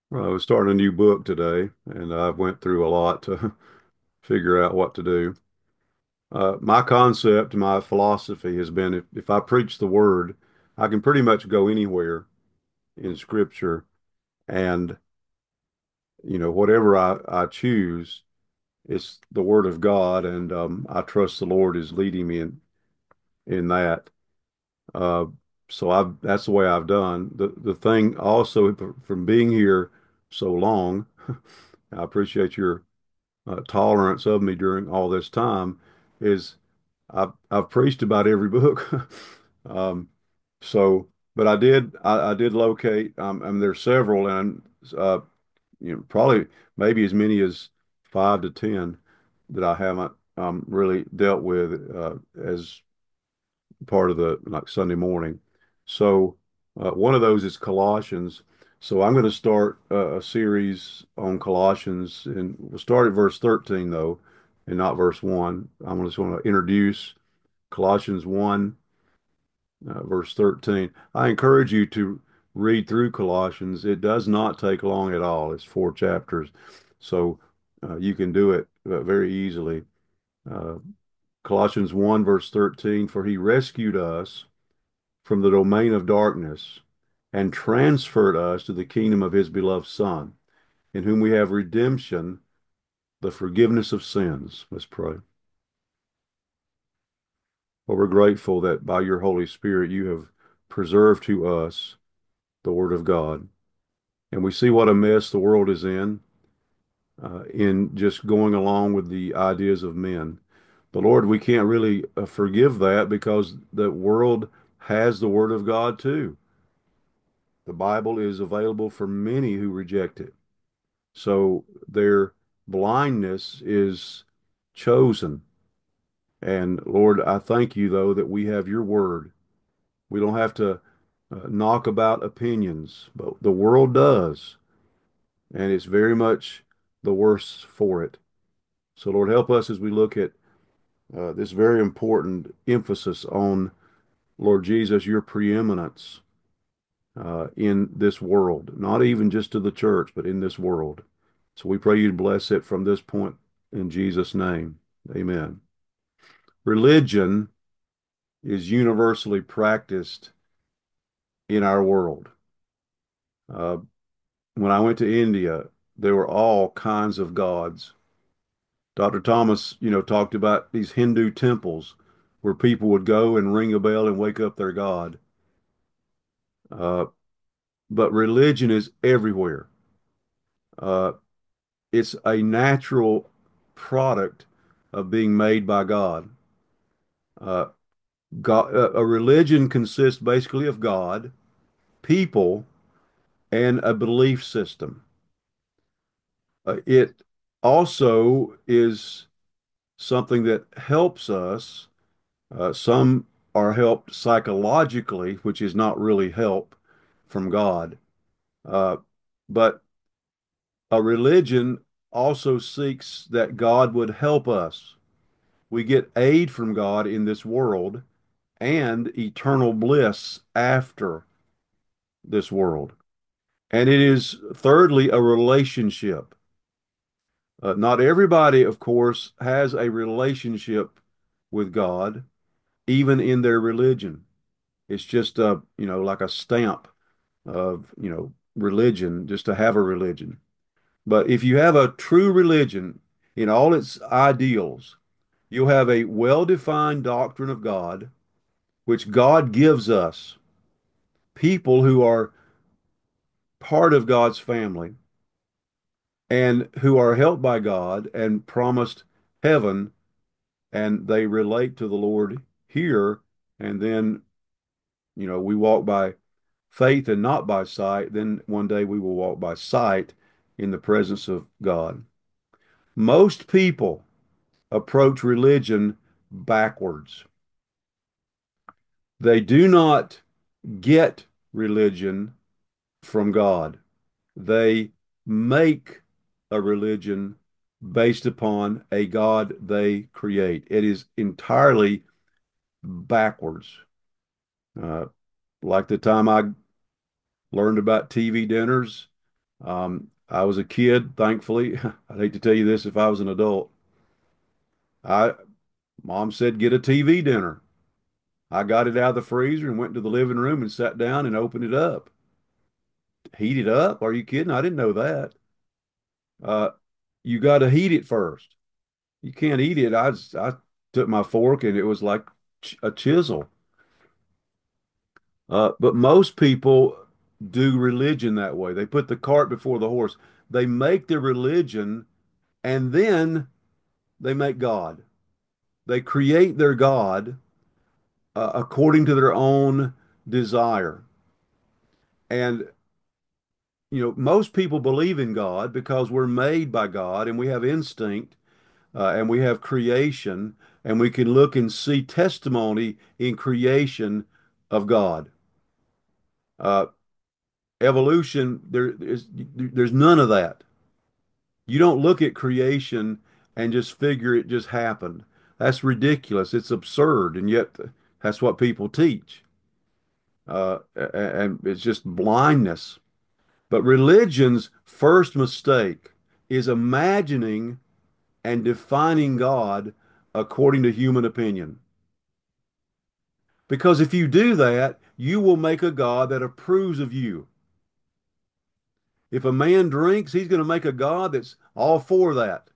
Well, I was starting a new book today, and I went through a lot to figure out what to do. My concept, my philosophy has been if I preach the word, I can pretty much go anywhere in Scripture, and whatever I choose, it's the word of God, and I trust the Lord is leading me in that. Uh, so that's the way I've done. The thing also from being here so long, I appreciate your tolerance of me during all this time is I've preached about every book. Um, but I did locate. I mean, there's several, and uh, probably maybe as many as 5 to 10 that I haven't really dealt with as part of the like Sunday morning. So one of those is Colossians. So I'm going to start a series on Colossians, and we'll start at verse 13 though, and not verse 1. I'm just going to introduce Colossians 1, verse 13. I encourage you to read through Colossians. It does not take long at all. It's 4 chapters, so you can do it very easily. Uh, Colossians 1, verse 13, for he rescued us from the domain of darkness and transferred us to the kingdom of his beloved Son, in whom we have redemption, the forgiveness of sins. Let's pray. Well, we're grateful that by your Holy Spirit you have preserved to us the Word of God. And we see what a mess the world is in just going along with the ideas of men. But Lord, we can't really forgive that because the world has the Word of God too. The Bible is available for many who reject it. So their blindness is chosen. And Lord, I thank you, though, that we have your word. We don't have to knock about opinions, but the world does. And it's very much the worse for it. So, Lord, help us as we look at this very important emphasis on, Lord Jesus, your preeminence in this world, not even just to the church, but in this world. So we pray you to bless it from this point in Jesus' name. Amen. Religion is universally practiced in our world. Uh, when I went to India, there were all kinds of gods. Dr. Thomas, talked about these Hindu temples where people would go and ring a bell and wake up their god. Uh, but religion is everywhere. Uh, it's a natural product of being made by God. Uh, God, a religion consists basically of God, people, and a belief system. It also is something that helps us. Some are helped psychologically, which is not really help from God. Uh, but a religion also seeks that God would help us. We get aid from God in this world and eternal bliss after this world. And it is, thirdly, a relationship. Not everybody, of course, has a relationship with God, even in their religion. It's just like a stamp of, religion, just to have a religion. But if you have a true religion in all its ideals, you'll have a well-defined doctrine of God, which God gives us, people who are part of God's family and who are helped by God and promised heaven, and they relate to the Lord here, and then, we walk by faith and not by sight, then one day we will walk by sight in the presence of God. Most people approach religion backwards. They do not get religion from God. They make a religion based upon a God they create. It is entirely backwards. Uh, like the time I learned about TV dinners, I was a kid, thankfully. I'd hate to tell you this if I was an adult. I Mom said get a TV dinner. I got it out of the freezer and went to the living room and sat down and opened it up. Heat it up? Are you kidding? I didn't know that. Uh, you got to heat it first. You can't eat it. I took my fork and it was like a chisel. But most people do religion that way. They put the cart before the horse. They make their religion and then they make God. They create their God according to their own desire. And, most people believe in God because we're made by God and we have instinct and we have creation and we can look and see testimony in creation of God. Uh, Evolution, there's none of that. You don't look at creation and just figure it just happened. That's ridiculous. It's absurd, and yet that's what people teach. And it's just blindness. But religion's first mistake is imagining and defining God according to human opinion. Because if you do that, you will make a God that approves of you. If a man drinks, he's going to make a God that's all for that.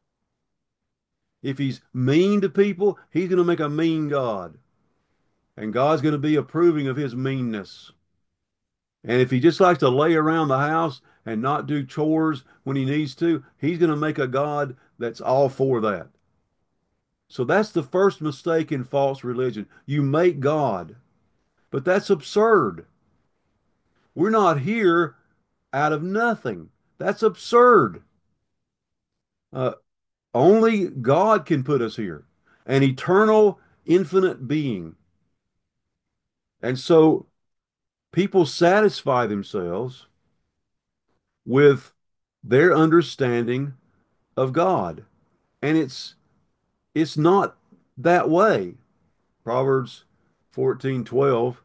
If he's mean to people, he's going to make a mean God. And God's going to be approving of his meanness. And if he just likes to lay around the house and not do chores when he needs to, he's going to make a God that's all for that. So that's the first mistake in false religion. You make God, but that's absurd. We're not here out of nothing. That's absurd. Uh, Only God can put us here, an eternal, infinite being. And so people satisfy themselves with their understanding of God. And it's not that way. Proverbs 14:12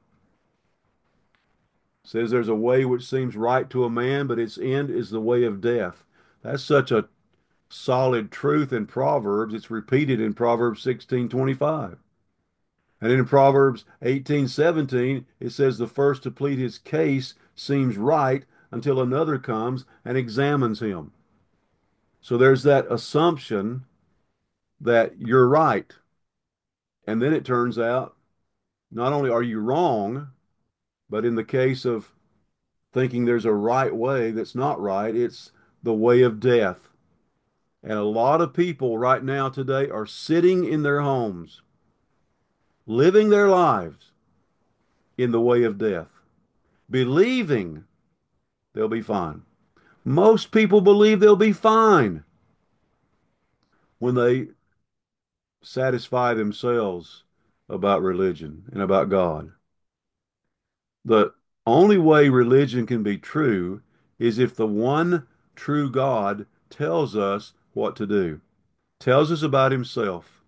says there's a way which seems right to a man, but its end is the way of death. That's such a solid truth in Proverbs. It's repeated in Proverbs 16:25. And in Proverbs 18:17, it says the first to plead his case seems right until another comes and examines him. So there's that assumption that you're right. And then it turns out not only are you wrong, but in the case of thinking there's a right way that's not right, it's the way of death. And a lot of people right now today are sitting in their homes, living their lives in the way of death, believing they'll be fine. Most people believe they'll be fine when they satisfy themselves about religion and about God. The only way religion can be true is if the one true God tells us what to do, tells us about himself,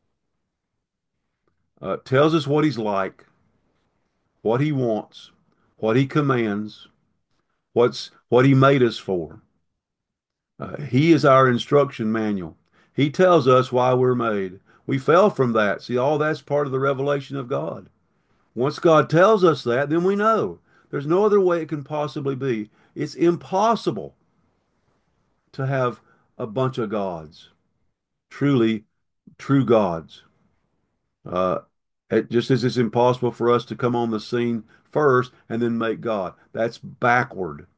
tells us what he's like, what he wants, what he commands, what he made us for. He is our instruction manual. He tells us why we're made. We fell from that. See, all that's part of the revelation of God. Once God tells us that, then we know. There's no other way it can possibly be. It's impossible to have a bunch of gods, truly true gods. Uh, just as it's impossible for us to come on the scene first and then make God. That's backward.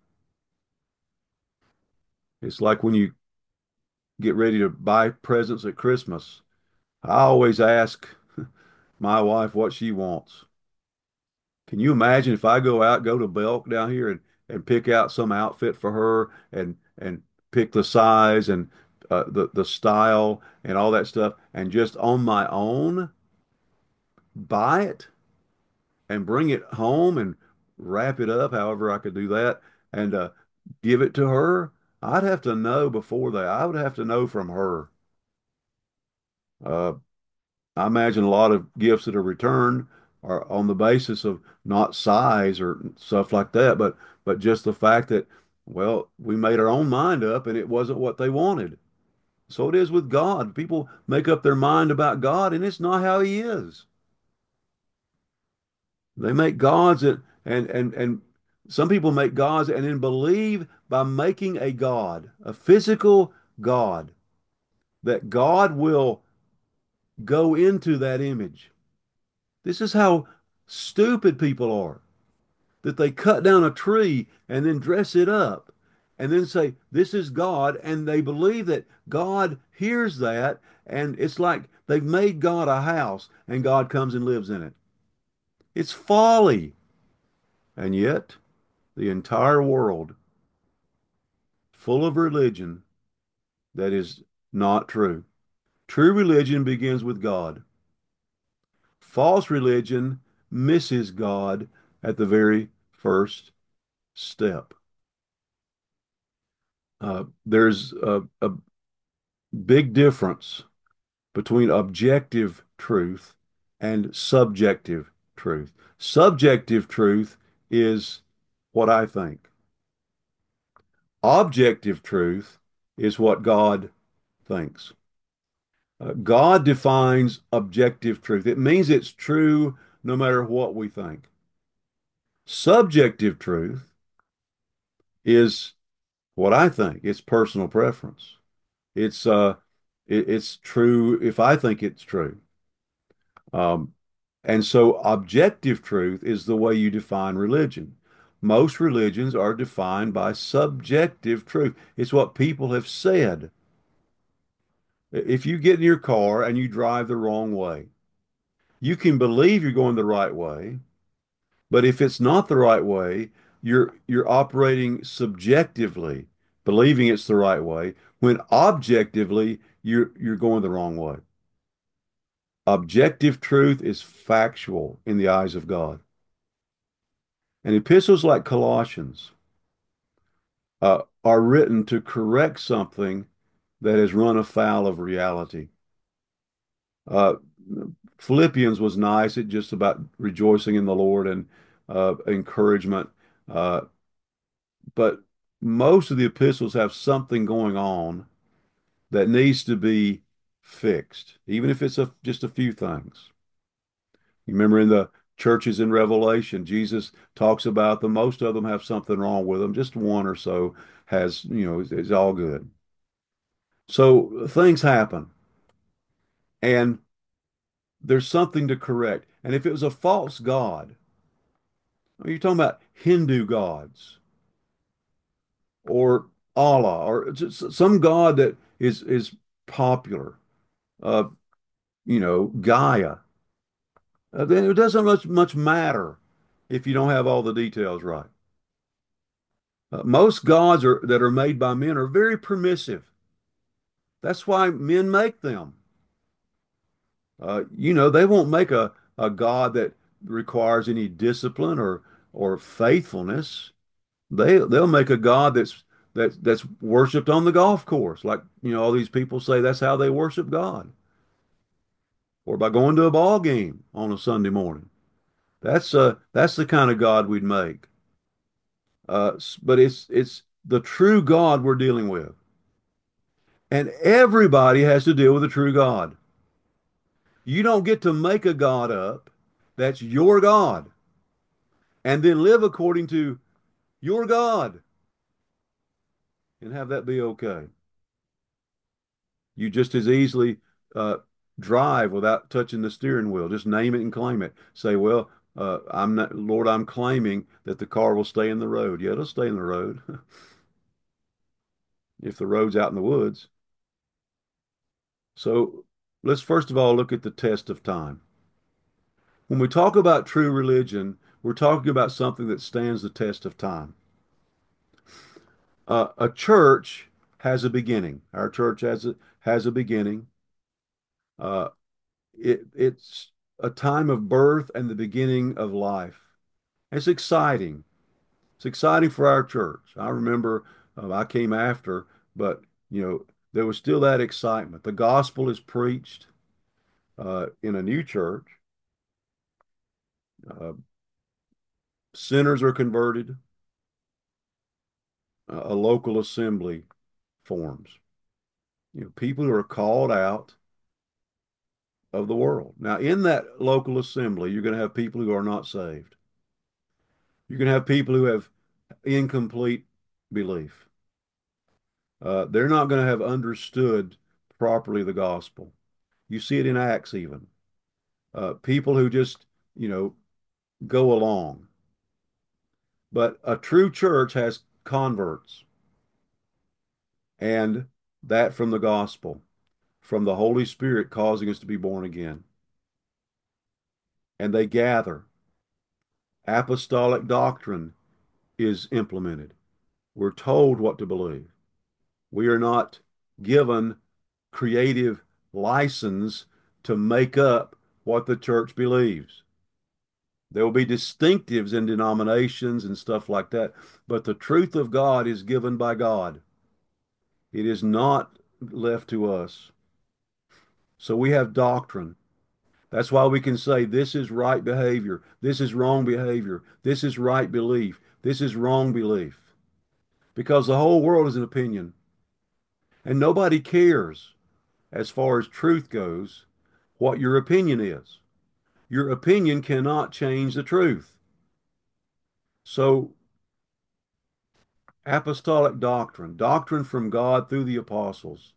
It's like when you get ready to buy presents at Christmas. I always ask my wife what she wants. Can you imagine if I go to Belk down here and pick out some outfit for her and pick the size and the style and all that stuff and just on my own buy it and bring it home and wrap it up, however I could do that, and give it to her? I'd have to know before that. I would have to know from her. Uh, I imagine a lot of gifts that are returned are on the basis of not size or stuff like that, but just the fact that Well, we made our own mind up and it wasn't what they wanted. So it is with God. People make up their mind about God and it's not how he is. They make gods and some people make gods and then believe by making a god, a physical God, that God will go into that image. This is how stupid people are, that they cut down a tree and then dress it up and then say, this is God. And they believe that God hears that. And it's like they've made God a house and God comes and lives in it. It's folly. And yet, the entire world full of religion that is not true. True religion begins with God. False religion misses God at the very first step. There's a big difference between objective truth and subjective truth. Subjective truth is what I think. Objective truth is what God thinks. God defines objective truth. It means it's true no matter what we think. Subjective truth is what I think. It's personal preference. It's it's true if I think it's true. Um, and so objective truth is the way you define religion. Most religions are defined by subjective truth. It's what people have said. If you get in your car and you drive the wrong way, you can believe you're going the right way, but if it's not the right way, you're operating subjectively, believing it's the right way, when objectively you're going the wrong way. Objective truth is factual in the eyes of God. And epistles like Colossians are written to correct something that has run afoul of reality. Uh, Philippians was nice. It just about rejoicing in the Lord and encouragement. Uh, but most of the epistles have something going on that needs to be fixed, even if it's just a few things. You remember in the churches in Revelation, Jesus talks about them. Most of them have something wrong with them. Just one or so has, is all good. So things happen and there's something to correct. And if it was a false god, you're talking about Hindu gods or Allah or some god that is popular, uh, Gaia. Then it doesn't much matter if you don't have all the details right. Most gods that are made by men are very permissive. That's why men make them. They won't make a god that requires any discipline or faithfulness. They'll make a god that's worshipped on the golf course, like all these people say that's how they worship God, or by going to a ball game on a Sunday morning. That's the kind of God we'd make. But it's the true God we're dealing with. And everybody has to deal with the true God. You don't get to make a God up that's your God and then live according to your God and have that be okay. You just as easily uh, drive without touching the steering wheel. Just name it and claim it. Say, well, I'm not, Lord, I'm claiming that the car will stay in the road. Yeah, it'll stay in the road if the road's out in the woods. So let's first of all look at the test of time. When we talk about true religion, we're talking about something that stands the test of time. A church has a beginning. Our church has a beginning. Uh, it's a time of birth and the beginning of life. It's exciting. It's exciting for our church. I remember I came after, but there was still that excitement. The gospel is preached in a new church. Uh, Sinners are converted. a local assembly forms. People who are called out of the world. Now, in that local assembly, you're going to have people who are not saved. You're going to have people who have incomplete belief. They're not going to have understood properly the gospel. You see it in Acts even. People who just, you know, go along. But a true church has converts, and that from the gospel, from the Holy Spirit causing us to be born again. And they gather. Apostolic doctrine is implemented. We're told what to believe. We are not given creative license to make up what the church believes. There will be distinctives in denominations and stuff like that, but the truth of God is given by God. It is not left to us. So we have doctrine. That's why we can say this is right behavior, this is wrong behavior, this is right belief, this is wrong belief. Because the whole world is an opinion. And nobody cares, as far as truth goes, what your opinion is. Your opinion cannot change the truth. So, apostolic doctrine, doctrine from God through the apostles,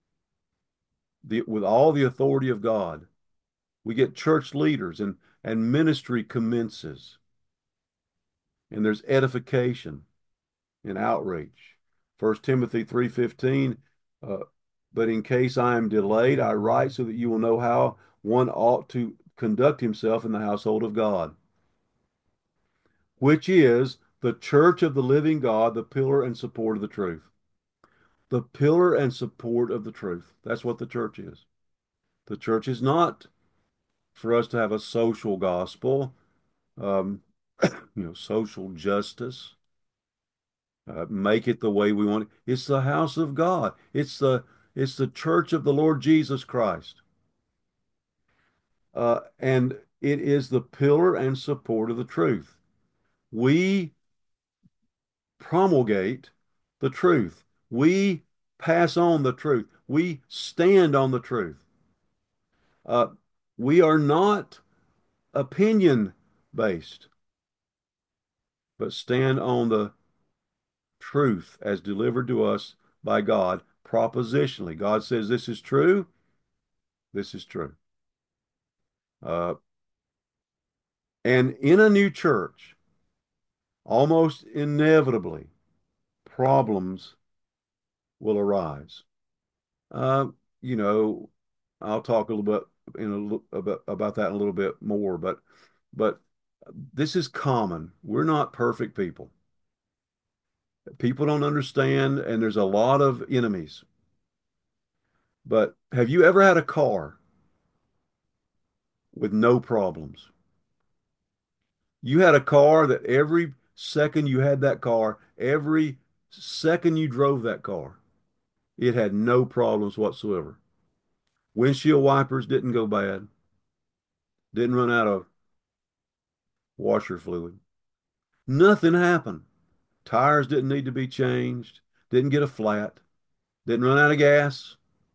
with all the authority of God, we get church leaders and ministry commences, and there's edification and outreach. 1 Timothy 3:15, uh, but in case I am delayed, I write so that you will know how one ought to conduct himself in the household of God, which is the church of the living God, the pillar and support of the truth. The pillar and support of the truth. That's what the church is. The church is not for us to have a social gospel, um, social justice, make it the way we want it. It's the house of God. It's the church of the Lord Jesus Christ. And it is the pillar and support of the truth. We promulgate the truth. We pass on the truth. We stand on the truth. Uh, we are not opinion based, but stand on the truth as delivered to us by God propositionally. God says this is true. This is true. Uh, and in a new church, almost inevitably, problems will arise. Uh, you know, I'll talk a little bit about that in a little bit more, but this is common. We're not perfect people. People don't understand, and there's a lot of enemies. But have you ever had a car with no problems? You had a car that every second you had that car, every second you drove that car, it had no problems whatsoever. Windshield wipers didn't go bad, didn't run out of washer fluid. Nothing happened. Tires didn't need to be changed, didn't get a flat, didn't run out of gas.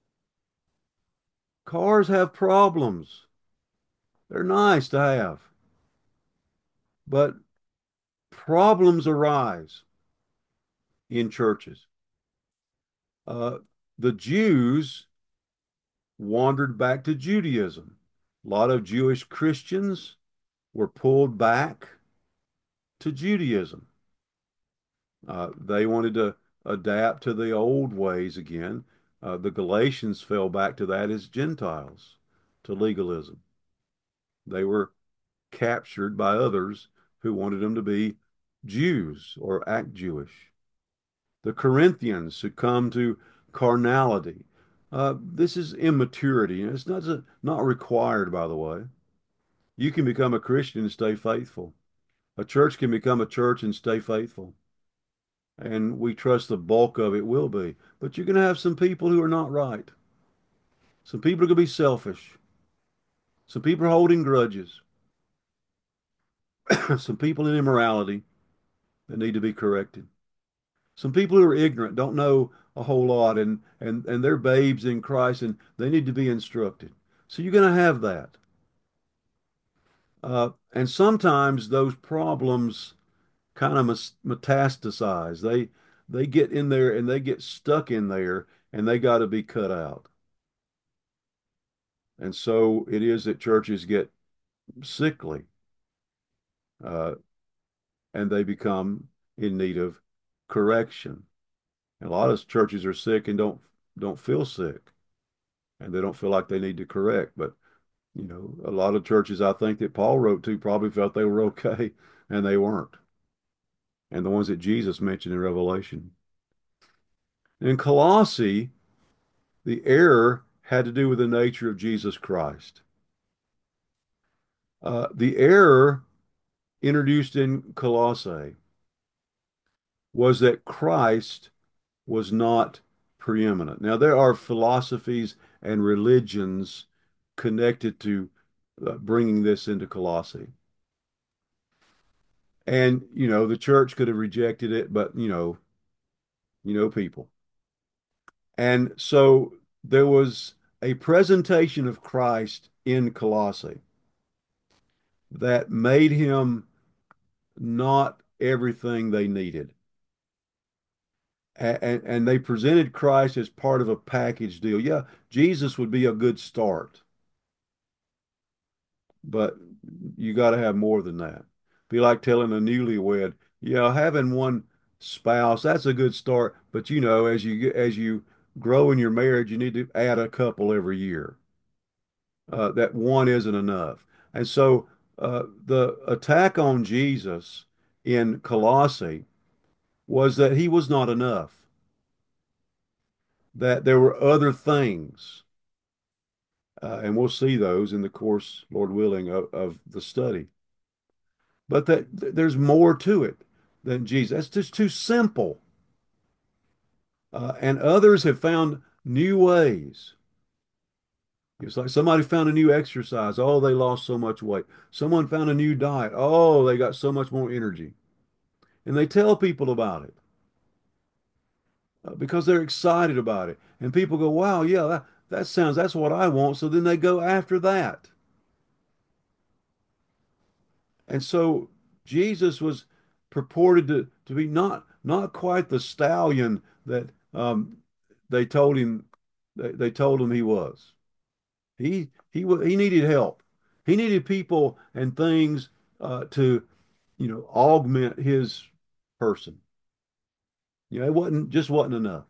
Cars have problems. They're nice to have, but problems arise in churches. Uh, the Jews wandered back to Judaism. A lot of Jewish Christians were pulled back to Judaism. They wanted to adapt to the old ways again. The Galatians fell back to that as Gentiles, to legalism. They were captured by others who wanted them to be Jews or act Jewish. The Corinthians succumbed to carnality. This is immaturity. It's not required, by the way. You can become a Christian and stay faithful. A church can become a church and stay faithful. And we trust the bulk of it will be. But you're going to have some people who are not right. Some people are going to be selfish. Some people are holding grudges. Some people in immorality that need to be corrected. Some people who are ignorant don't know a whole lot and they're babes in Christ and they need to be instructed. So you're going to have that. And sometimes those problems kind of metastasize. They get in there and they get stuck in there and they got to be cut out. And so it is that churches get sickly uh, and they become in need of correction. And a lot of churches are sick and don't feel sick and they don't feel like they need to correct. But a lot of churches I think that Paul wrote to probably felt they were okay and they weren't. And the ones that Jesus mentioned in Revelation. In Colossae, the error had to do with the nature of Jesus Christ. The error introduced in Colossae was that Christ was not preeminent. Now, there are philosophies and religions connected to bringing this into Colossae. And, the church could have rejected it, but, people. And so there was a presentation of Christ in Colossae that made him not everything they needed. And they presented Christ as part of a package deal. Yeah, Jesus would be a good start, but you got to have more than that. Be like telling a newlywed, yeah, having one spouse, that's a good start, but as you grow in your marriage, you need to add a couple every year. That one isn't enough. And so the attack on Jesus in Colossae was that he was not enough, that there were other things. And we'll see those in the course, Lord willing, of the study. But that there's more to it than Jesus. That's just too simple. And others have found new ways. It's like somebody found a new exercise. Oh, they lost so much weight. Someone found a new diet. Oh, they got so much more energy. And they tell people about it because they're excited about it. And people go, wow, yeah, that's what I want. So then they go after that. And so Jesus was purported to be not quite the stallion that they told him they told him he was. He needed help. He needed people and things to augment his person. It wasn't enough.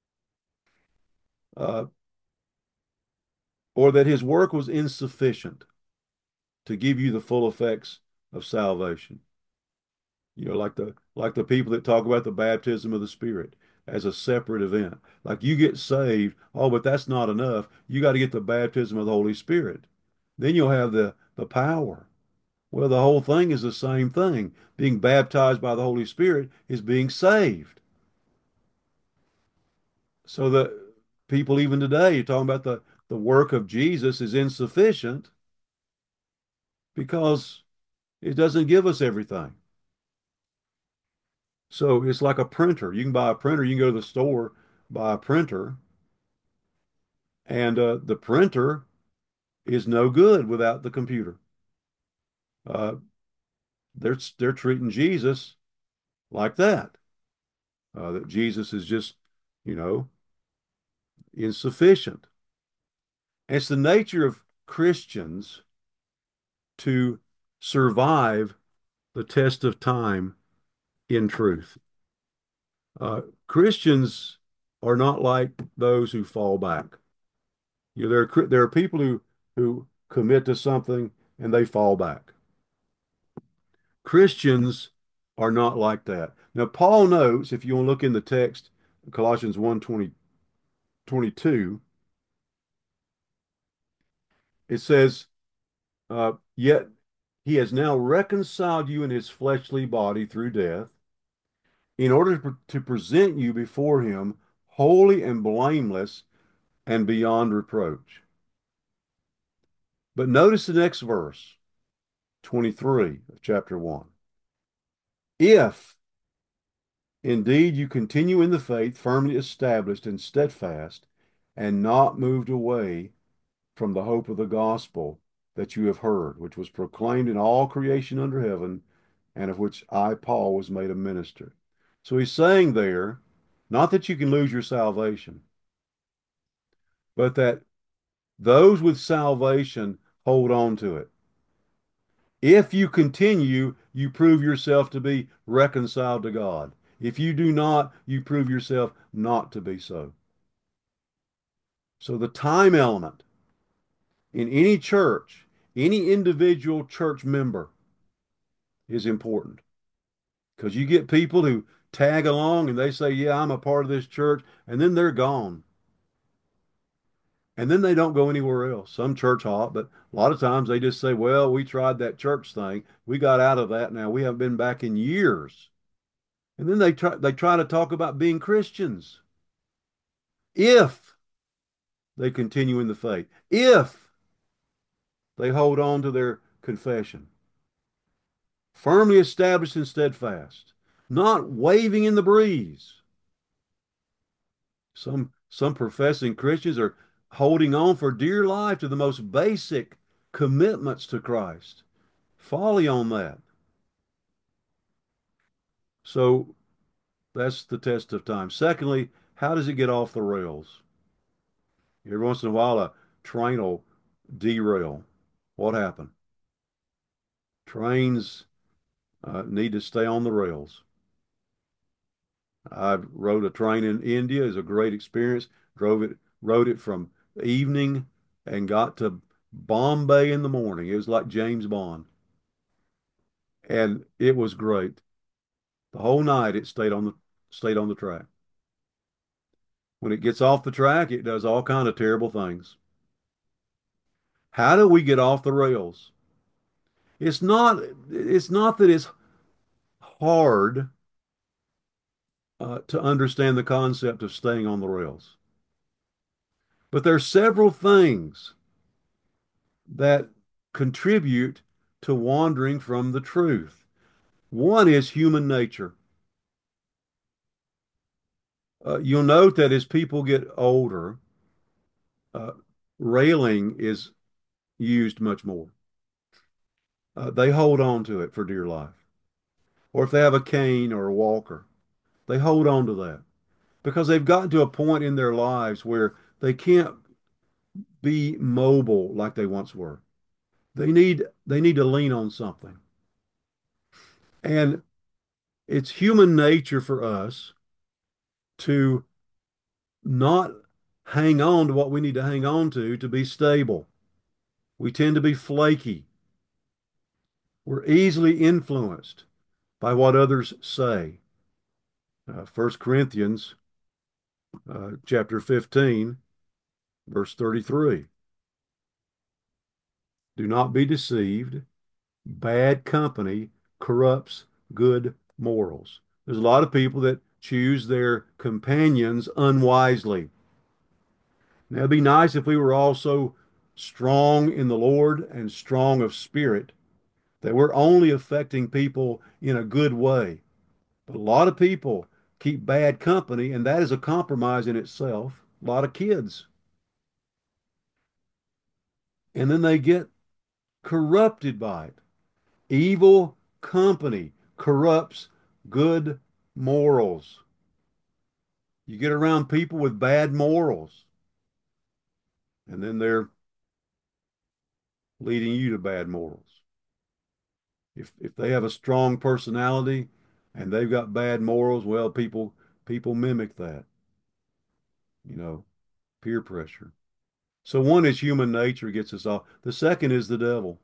Uh, or that his work was insufficient to give you the full effects of salvation. Like the people that talk about the baptism of the Spirit as a separate event. Like you get saved, oh, but that's not enough. You got to get the baptism of the Holy Spirit. Then you'll have the power. Well, the whole thing is the same thing. Being baptized by the Holy Spirit is being saved. So that people even today, you're talking about the work of Jesus is insufficient because it doesn't give us everything. So it's like a printer. You can buy a printer, you can go to the store, buy a printer, and the printer is no good without the computer. Uh, they're treating Jesus like that. That Jesus is just, you know, insufficient. And it's the nature of Christians to survive the test of time in truth. Christians are not like those who fall back. There are people who commit to something and they fall back. Christians are not like that. Now, Paul notes, if you want to look in the text, Colossians 1:22, it says, yet he has now reconciled you in his fleshly body through death in order to present you before him holy and blameless and beyond reproach. But notice the next verse, 23 of chapter 1. If Indeed, you continue in the faith, firmly established and steadfast, and not moved away from the hope of the gospel that you have heard, which was proclaimed in all creation under heaven, and of which I, Paul, was made a minister. So he's saying there, not that you can lose your salvation, but that those with salvation hold on to it. If you continue, you prove yourself to be reconciled to God. If you do not, you prove yourself not to be so. So the time element in any church, any individual church member is important because you get people who tag along and they say, yeah, I'm a part of this church, and then they're gone. And then they don't go anywhere else. Some church hop, but a lot of times they just say, well, we tried that church thing. We got out of that now. We haven't been back in years. And then they try to talk about being Christians if they continue in the faith, if they hold on to their confession, firmly established and steadfast, not waving in the breeze. Some professing Christians are holding on for dear life to the most basic commitments to Christ. Folly on that. So that's the test of time. Secondly, how does it get off the rails? Every once in a while, a train will derail. What happened? Trains need to stay on the rails. I rode a train in India. It was a great experience. Rode it from evening and got to Bombay in the morning. It was like James Bond. And it was great. The whole night it stayed on the track. When it gets off the track, it does all kind of terrible things. How do we get off the rails? It's not it's not that it's hard to understand the concept of staying on the rails. But there's several things that contribute to wandering from the truth. One is human nature. You'll note that as people get older, uh, railing is used much more. They hold on to it for dear life. Or if they have a cane or a walker, they hold on to that because they've gotten to a point in their lives where they can't be mobile like they once were. They need to lean on something. And it's human nature for us to not hang on to what we need to hang on to be stable. We tend to be flaky. We're easily influenced by what others say. 1 Corinthians chapter 15, verse 33. Do not be deceived. Bad company corrupts good morals. There's a lot of people that choose their companions unwisely. Now, it'd be nice if we were also strong in the Lord and strong of spirit, that we're only affecting people in a good way. But a lot of people keep bad company, and that is a compromise in itself. A lot of kids. And then they get corrupted by it. Evil company corrupts good morals. You get around people with bad morals, and then they're leading you to bad morals. If they have a strong personality and they've got bad morals, well, people mimic that, you know, peer pressure. So one is human nature gets us off. The second is the devil.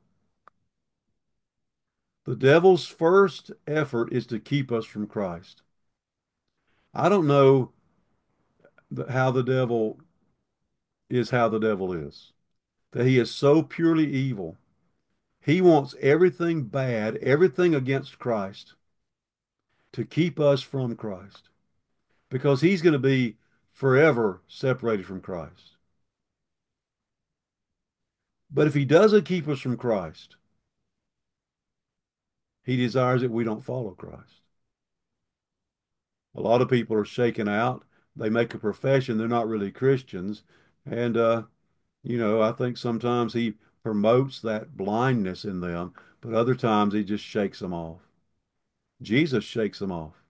The devil's first effort is to keep us from Christ. I don't know how the devil is how the devil is. That he is so purely evil. He wants everything bad, everything against Christ to keep us from Christ because he's going to be forever separated from Christ. But if he doesn't keep us from Christ, he desires that we don't follow Christ. A lot of people are shaken out. They make a profession, they're not really Christians. And, I think sometimes he promotes that blindness in them, but other times he just shakes them off. Jesus shakes them off.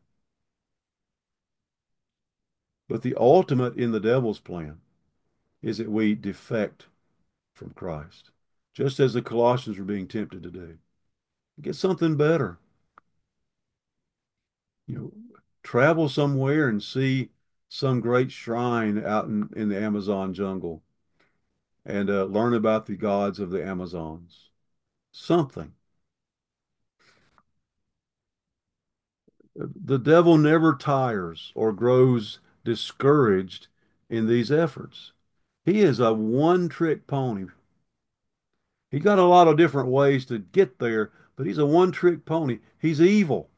But the ultimate in the devil's plan is that we defect from Christ, just as the Colossians were being tempted to do. Get something better. You know, travel somewhere and see some great shrine out in the Amazon jungle and learn about the gods of the Amazons. Something. The devil never tires or grows discouraged in these efforts. He is a one-trick pony. He got a lot of different ways to get there, but he's a one-trick pony. He's evil.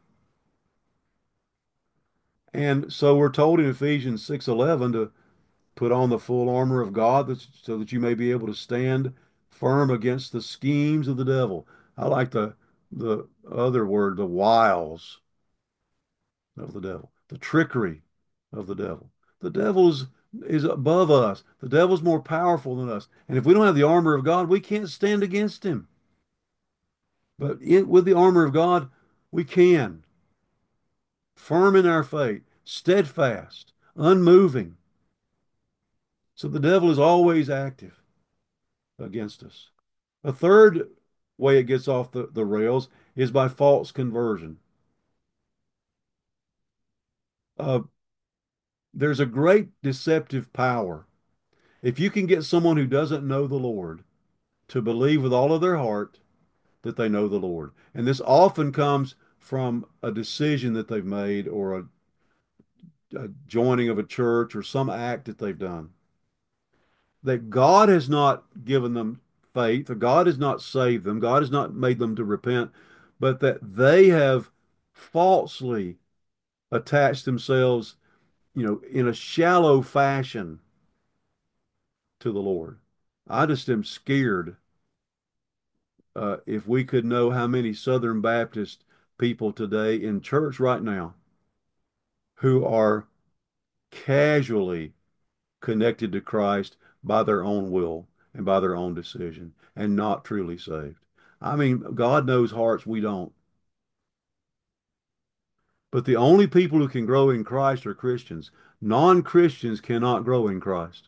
And so we're told in Ephesians 6:11 to put on the full armor of God so that you may be able to stand firm against the schemes of the devil. I like the other word, the wiles of the devil, the trickery of the devil. The devil is above us. The devil's more powerful than us. And if we don't have the armor of God, we can't stand against him. But with the armor of God, we can. Firm in our faith, steadfast, unmoving. So the devil is always active against us. A third way it gets off the rails is by false conversion. Uh, there's a great deceptive power. If you can get someone who doesn't know the Lord to believe with all of their heart that they know the Lord, and this often comes from a decision that they've made or a joining of a church or some act that they've done, that God has not given them faith, or God has not saved them, God has not made them to repent, but that they have falsely attached themselves, in a shallow fashion to the Lord. I just am scared if we could know how many Southern Baptist people today in church right now who are casually connected to Christ by their own will and by their own decision and not truly saved. I mean, God knows hearts we don't. But the only people who can grow in Christ are Christians. Non-Christians cannot grow in Christ.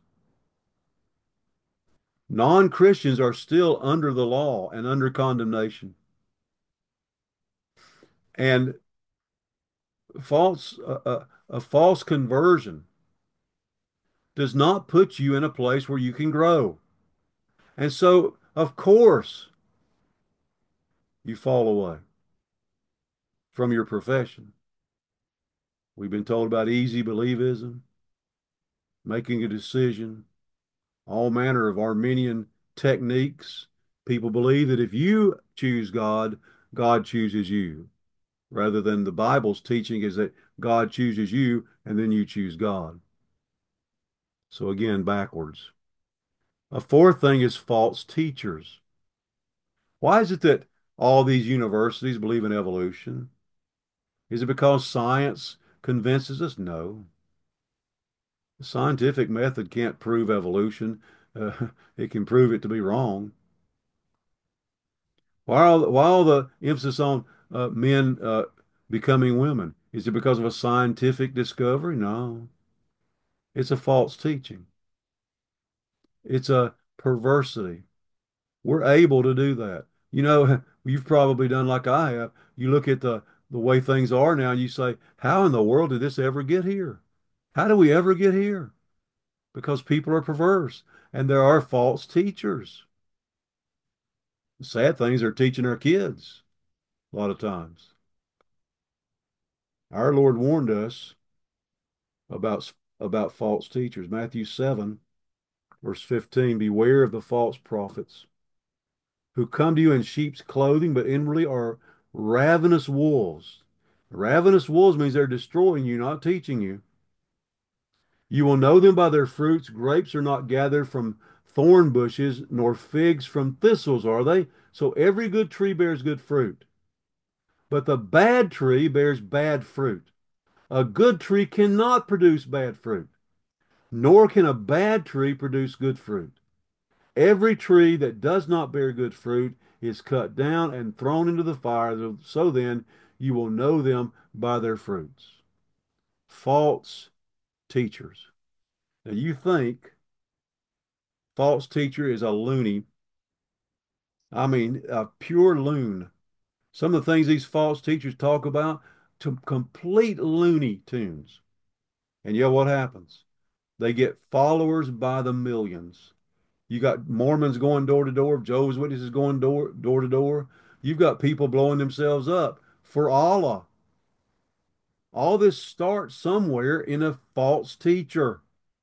Non-Christians are still under the law and under condemnation. And a false conversion does not put you in a place where you can grow. And so, of course, you fall away from your profession. We've been told about easy believism, making a decision, all manner of Arminian techniques. People believe that if you choose God, God chooses you, rather than the Bible's teaching is that God chooses you and then you choose God. So again, backwards. A fourth thing is false teachers. Why is it that all these universities believe in evolution? Is it because science convinces us? No. The scientific method can't prove evolution. It can prove it to be wrong. Why all the emphasis on men becoming women? Is it because of a scientific discovery? No. It's a false teaching. It's a perversity. We're able to do that. You've probably done like I have. You look at the way things are now and you say, how in the world did this ever get here? How do we ever get here? Because people are perverse and there are false teachers. The sad things are teaching our kids a lot of times. Our Lord warned us about false teachers. Matthew 7, verse 15, beware of the false prophets who come to you in sheep's clothing, but inwardly are ravenous wolves. Ravenous wolves means they're destroying you, not teaching you. You will know them by their fruits. Grapes are not gathered from thorn bushes, nor figs from thistles, are they? So every good tree bears good fruit, but the bad tree bears bad fruit. A good tree cannot produce bad fruit, nor can a bad tree produce good fruit. Every tree that does not bear good fruit is cut down and thrown into the fire. So then you will know them by their fruits. False teachers. Now you think false teacher is a loony. I mean, a pure loon. Some of the things these false teachers talk about, to complete loony tunes. And yet what happens? They get followers by the millions. You got Mormons going door to door, Jehovah's Witnesses going door to door. You've got people blowing themselves up for Allah. All this starts somewhere in a false teacher.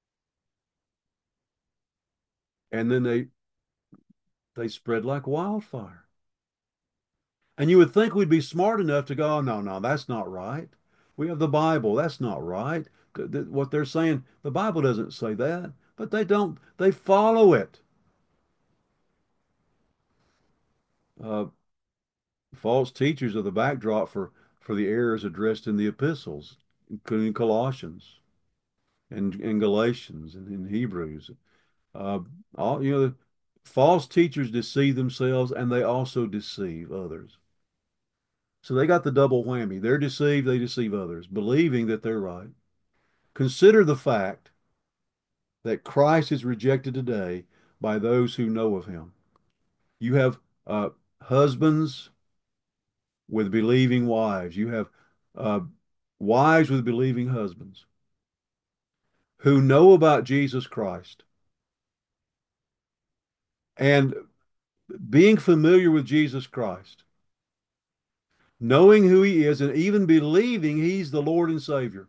And then they spread like wildfire. And you would think we'd be smart enough to go, oh, no, no, that's not right. We have the Bible. That's not right. What they're saying, the Bible doesn't say that, but they don't, they follow it. Uh, False teachers are the backdrop for the errors addressed in the epistles, including Colossians and Galatians and in Hebrews. Uh, all false teachers deceive themselves and they also deceive others. So they got the double whammy. They're deceived, they deceive others, believing that they're right. Consider the fact that Christ is rejected today by those who know of him. You have husbands with believing wives. You have uh, wives with believing husbands who know about Jesus Christ. And being familiar with Jesus Christ, knowing who he is, and even believing he's the Lord and Savior,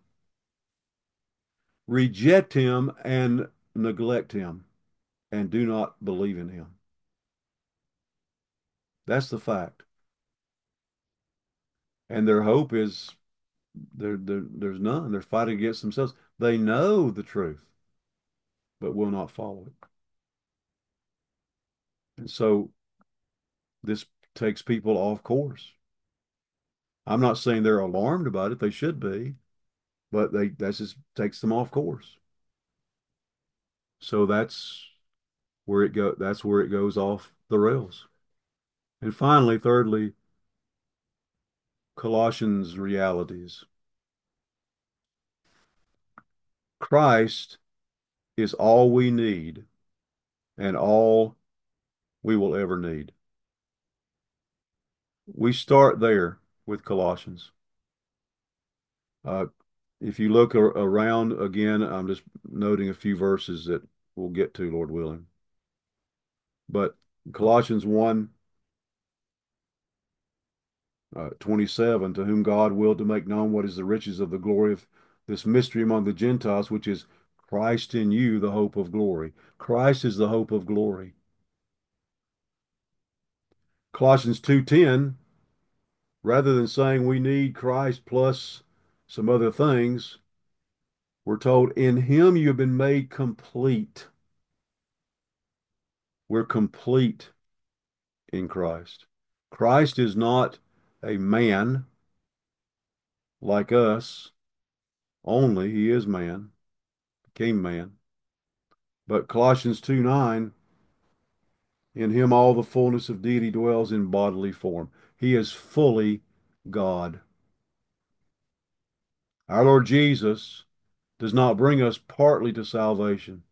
reject him and neglect him and do not believe in him. That's the fact. And their hope is there's none. They're fighting against themselves. They know the truth, but will not follow it. And so this takes people off course. I'm not saying they're alarmed about it. They should be, but that just takes them off course. So that's where it goes off the rails. And finally, thirdly, Colossians realities. Christ is all we need and all we will ever need. We start there with Colossians. Uh, if you look around again, I'm just noting a few verses that we'll get to, Lord willing. But Colossians 1, 27, to whom God willed to make known what is the riches of the glory of this mystery among the Gentiles, which is Christ in you, the hope of glory. Christ is the hope of glory. Colossians 2:10, rather than saying we need Christ plus some other things, we're told in him you have been made complete. We're complete in Christ. Christ is not a man like us only. He is man, became man. But Colossians 2:9, in him all the fullness of deity dwells in bodily form. He is fully God. Our Lord Jesus does not bring us partly to salvation,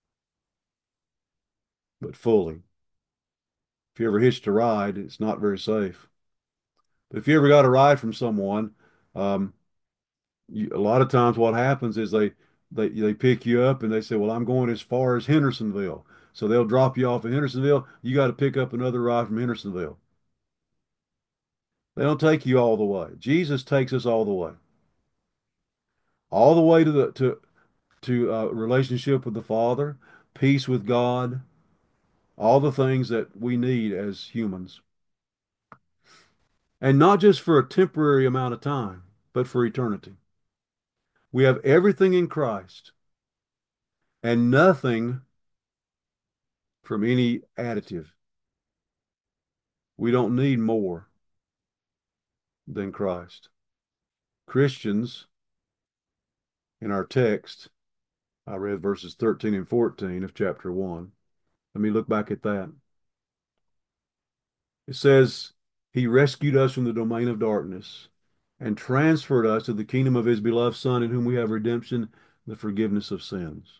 but fully. If you ever hitched a ride, it's not very safe. But if you ever got a ride from someone, um, a lot of times what happens is they pick you up and they say, "Well, I'm going as far as Hendersonville." So they'll drop you off in Hendersonville. You got to pick up another ride from Hendersonville. They don't take you all the way. Jesus takes us all the way to the to relationship with the Father, peace with God, all the things that we need as humans, and not just for a temporary amount of time, but for eternity. We have everything in Christ and nothing from any additive. We don't need more than Christ. Christians In our text, I read verses 13 and 14 of chapter 1. Let me look back at that. It says, He rescued us from the domain of darkness and transferred us to the kingdom of His beloved Son, in whom we have redemption, the forgiveness of sins.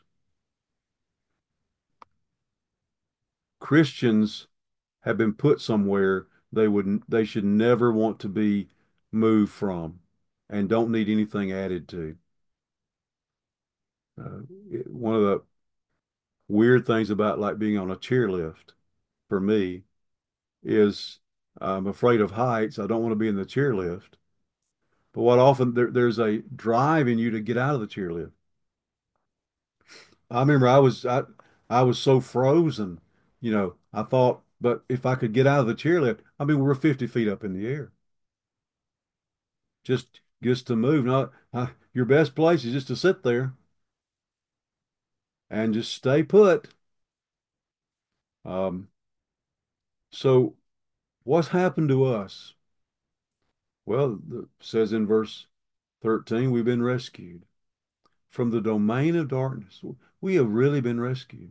Christians have been put somewhere they should never want to be moved from and don't need anything added to. One of the weird things about like being on a chairlift for me is I'm afraid of heights. I don't want to be in the chairlift. But what often there's a drive in you to get out of the chairlift. I remember I was so frozen, I thought, but if I could get out of the chairlift, I mean, we're 50 feet up in the air. Just to move. Not your best place is just to sit there and just stay put. Um, so what's happened to us? Well, it says in verse 13, we've been rescued from the domain of darkness. We have really been rescued.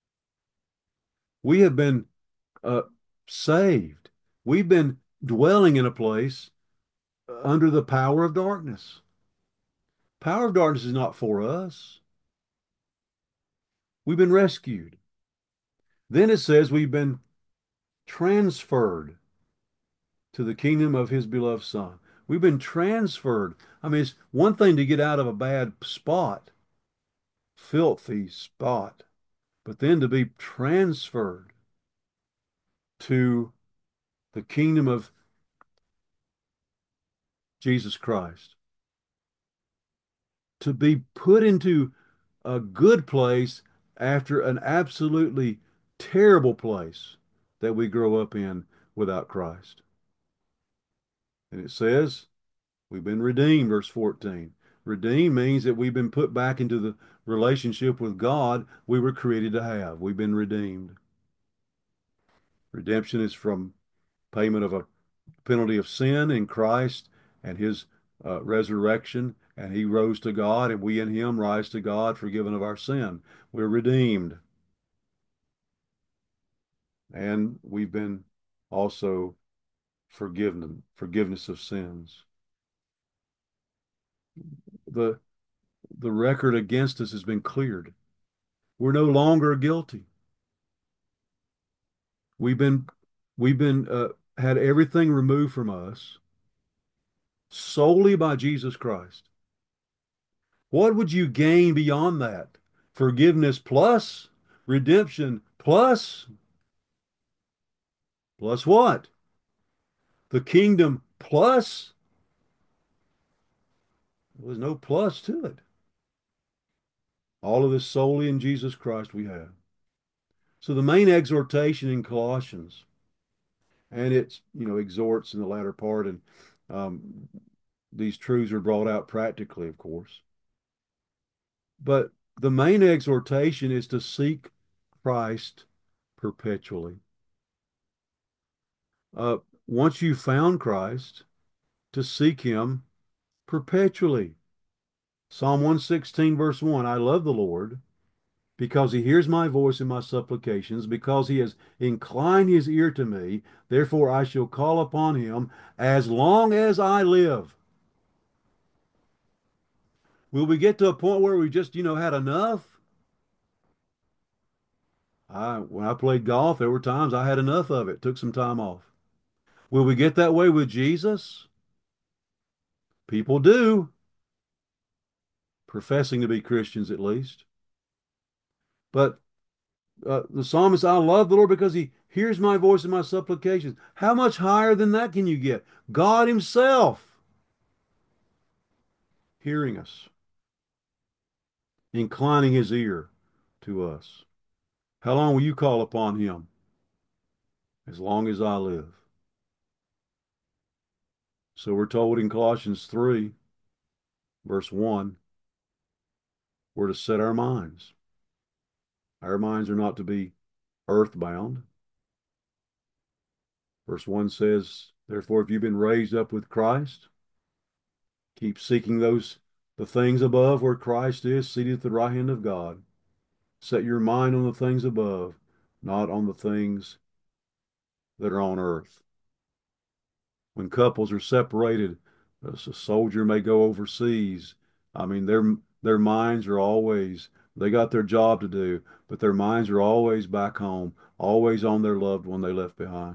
We have been uh, saved. We've been dwelling in a place under the power of darkness. Power of darkness is not for us. We've been rescued. Then it says we've been transferred to the kingdom of his beloved Son. We've been transferred. I mean, it's one thing to get out of a bad spot, filthy spot, but then to be transferred to the kingdom of Jesus Christ, to be put into a good place after an absolutely terrible place that we grow up in without Christ. And it says, we've been redeemed, verse 14. Redeemed means that we've been put back into the relationship with God we were created to have. We've been redeemed. Redemption is from payment of a penalty of sin in Christ and his resurrection, and he rose to God, and we in him rise to God, forgiven of our sin. We're redeemed. And we've been also forgiven, forgiveness of sins. The the record against us has been cleared. We're no longer guilty. We've been we've been had everything removed from us solely by Jesus Christ. What would you gain beyond that? Forgiveness plus redemption plus what? The kingdom plus? There was no plus to it. All of this solely in Jesus Christ we have. So the main exhortation in Colossians, and it's, exhorts in the latter part, and um, these truths are brought out practically, of course. But the main exhortation is to seek Christ perpetually. Once you've found Christ, to seek him perpetually. Psalm 116, verse 1, I love the Lord because he hears my voice and my supplications, because he has inclined his ear to me. Therefore I shall call upon him as long as I live. Will we get to a point where we just, had enough? When I played golf, there were times I had enough of it, took some time off. Will we get that way with Jesus? People do, professing to be Christians at least. But the psalmist, I love the Lord because he hears my voice and my supplications. How much higher than that can you get? God himself hearing us, inclining his ear to us. How long will you call upon him? As long as I live. So we're told in Colossians 3, verse 1, we're to set our minds. Our minds are not to be earthbound. Verse 1 says, therefore, if you've been raised up with Christ, keep seeking The things above where Christ is seated at the right hand of God. Set your mind on the things above, not on the things that are on earth. When couples are separated, a soldier may go overseas. I mean, their minds are always, they got their job to do, but their minds are always back home, always on their loved one they left behind.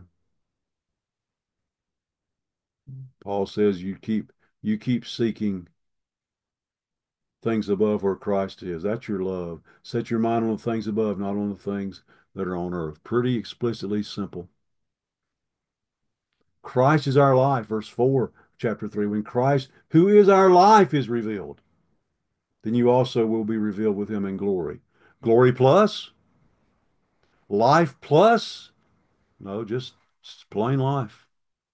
Paul says you keep seeking things above where Christ is. That's your love. Set your mind on the things above, not on the things that are on earth. Pretty explicitly simple. Christ is our life, verse 4, chapter 3. When Christ, who is our life, is revealed, then you also will be revealed with him in glory. Glory plus, life plus, no, just plain life.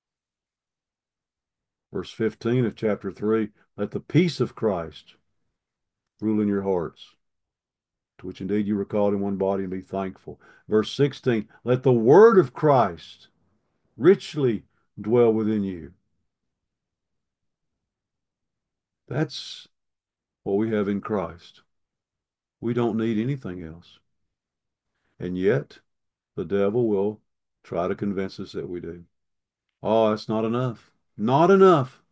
Verse 15 of chapter 3, let the peace of Christ rule in your hearts, to which indeed you were called in one body, and be thankful. Verse 16, let the word of Christ richly dwell within you. That's what we have in Christ. We don't need anything else. And yet, the devil will try to convince us that we do. Oh, that's not enough. Not enough.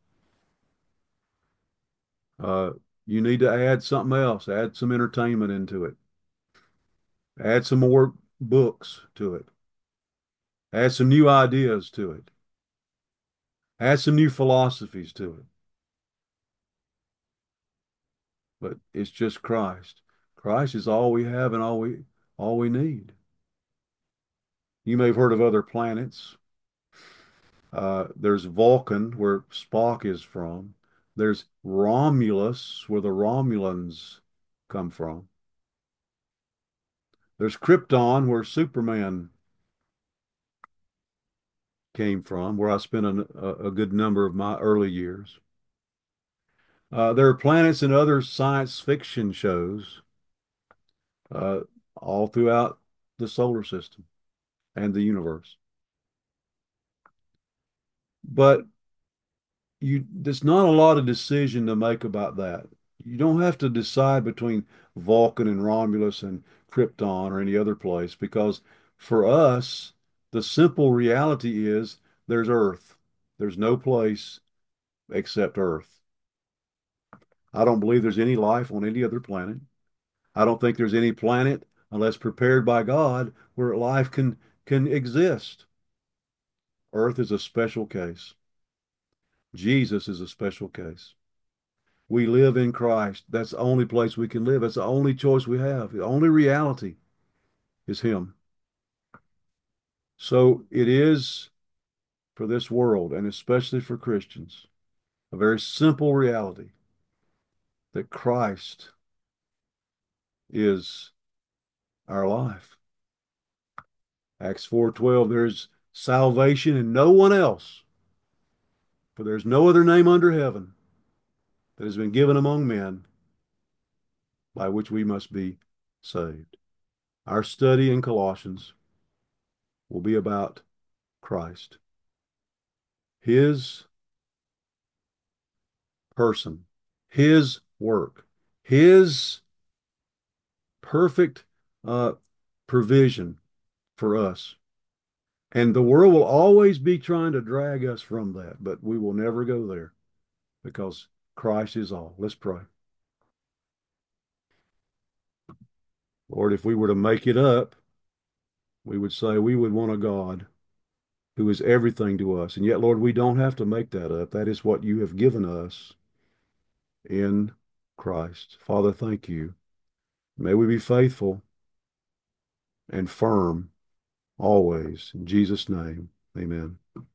Uh, you need to add something else. Add some entertainment into it. Add some more books to it. Add some new ideas to it. Add some new philosophies to it. But it's just Christ. Christ is all we have and all we need. You may have heard of other planets. There's Vulcan, where Spock is from. There's Romulus, where the Romulans come from. There's Krypton, where Superman came from, where I spent a good number of my early years. There are planets in other science fiction shows uh, all throughout the solar system and the universe. But there's not a lot of decision to make about that. You don't have to decide between Vulcan and Romulus and Krypton or any other place because for us, the simple reality is there's Earth. There's no place except Earth. I don't believe there's any life on any other planet. I don't think there's any planet unless prepared by God where life can exist. Earth is a special case. Jesus is a special case. We live in Christ. That's the only place we can live. That's the only choice we have. The only reality is Him. So it is for this world, and especially for Christians, a very simple reality that Christ is our life. Acts 4:12, there's salvation in no one else, for there's no other name under heaven that has been given among men by which we must be saved. Our study in Colossians will be about Christ, His person, His work, His perfect uh, provision for us. And the world will always be trying to drag us from that, but we will never go there because Christ is all. Let's pray. Lord, if we were to make it up, we would say we would want a God who is everything to us. And yet, Lord, we don't have to make that up. That is what you have given us in Christ. Father, thank you. May we be faithful and firm always. In Jesus' name, amen.